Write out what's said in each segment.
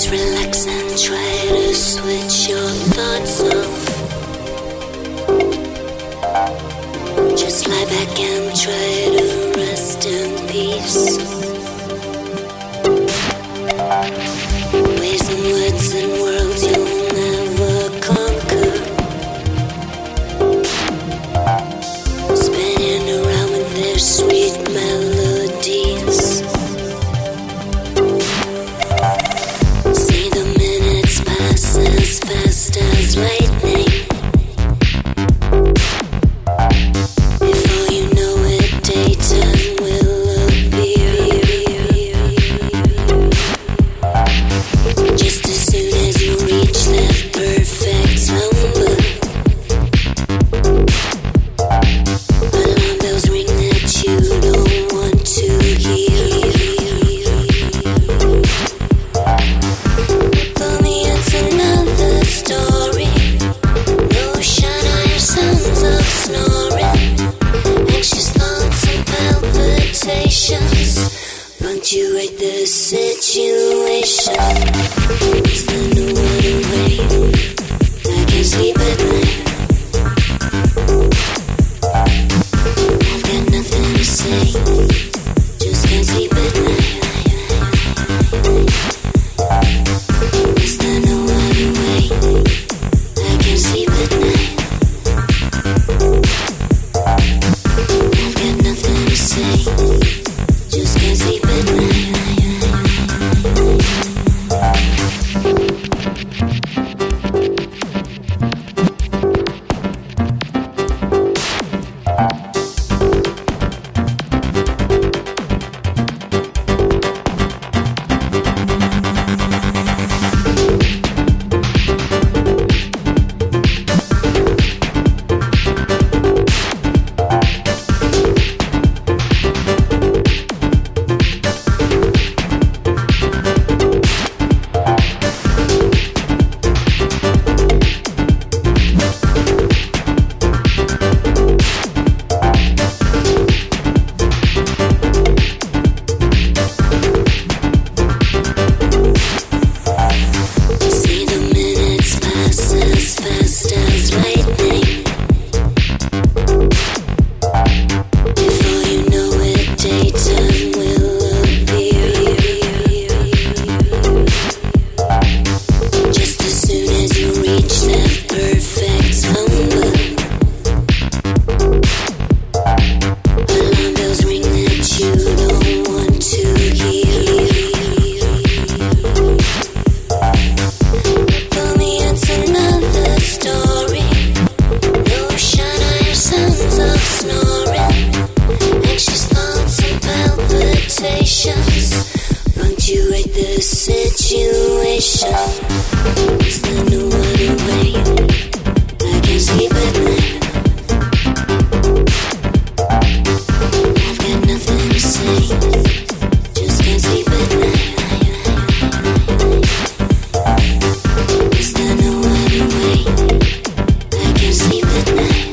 relax and try to switch your thoughts off. Just lie back and try to rest in peace. Ways and words and worlds you'll never conquer. Spinning around with their sweet melodies. See the minutes pass as fast as lightning. Before you know it, daytime will appear. Just as soon as you reach that perfect number, alarm bells ring that you don't want to hear. For me it's another story. No shadow, sounds of snoring, anxious thoughts and palpitations punctuate the situation. Is there no other way? I can't sleep at night. I've got nothing to say, just can't sleep at night. Is there no other way? I can't sleep at night. I've got nothing to say, just can't sleep at night. See the minutes pass as fast as lightning. Before you know it, daytime will appear. Just as soon as you reach that perfect number, alarm bells ring that you don't want to hear. For me it's another story. No shadow, sounds of snoring, anxious thoughts and palpitations punctuate the situation. Is there no other way? I can't sleep at night. I've got nothing to say, just can't sleep at night. Is there no other way? I can't sleep at night.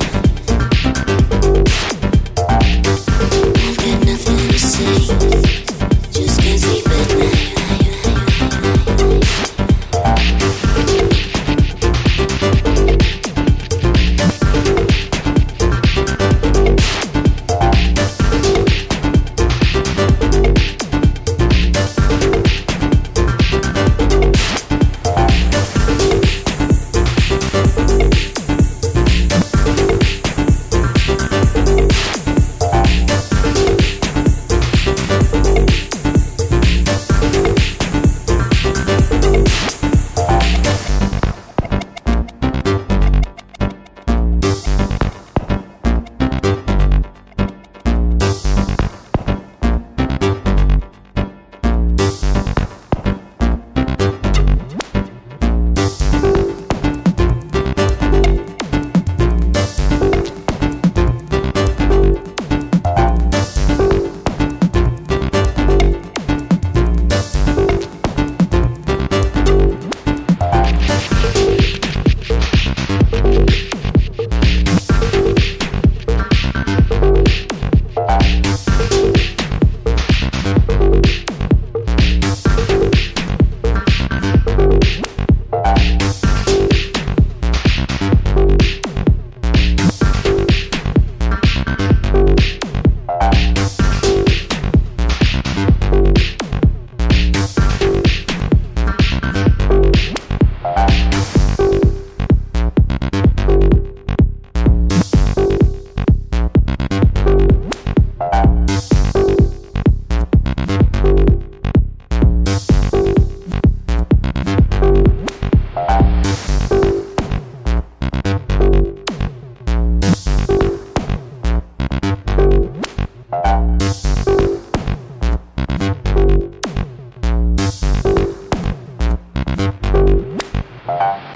I've got nothing to say, just can't sleep at night.